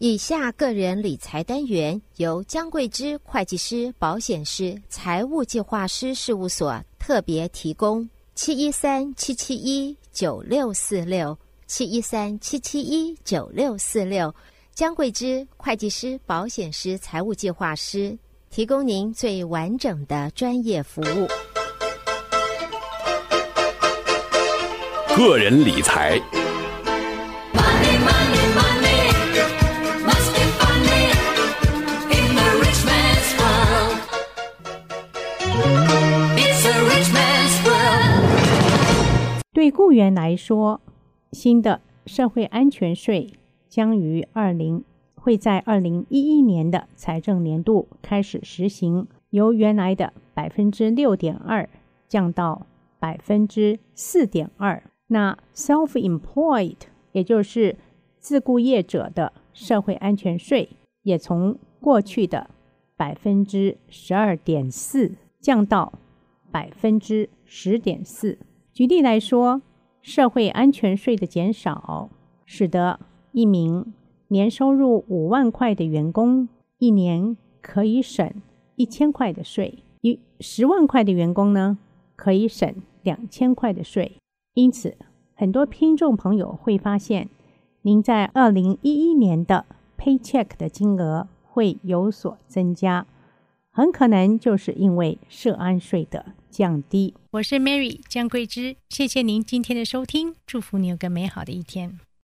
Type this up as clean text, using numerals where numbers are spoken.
以下个人理财单元由江贵之会计师、保险师、财务计划师事务所特别提供，713-771-9646，713-771-9646，江贵之会计师、保险师、财务计划师，提供您最完整的专业服务。 个人理财对雇员来说，新的社会安全税将会在2011年的财政年度开始实行，由原来的 6.2% 降到 4.2%。那 self-employed 也就是自雇业者的社会安全税也从过去的 12.4% 降到 10.4%。举例来说，社会安全税的减少使得一名年收入5万块的员工一年可以省1000块的税，10万块的员工呢可以省2000块的税。因此很多听众朋友会发现，您在2011年的 paycheck 的金额会有所增加，很可能就是因为社安税的降低。 我是 Mary 江桂枝，谢谢您今天的收听，祝福你有个美好的一天。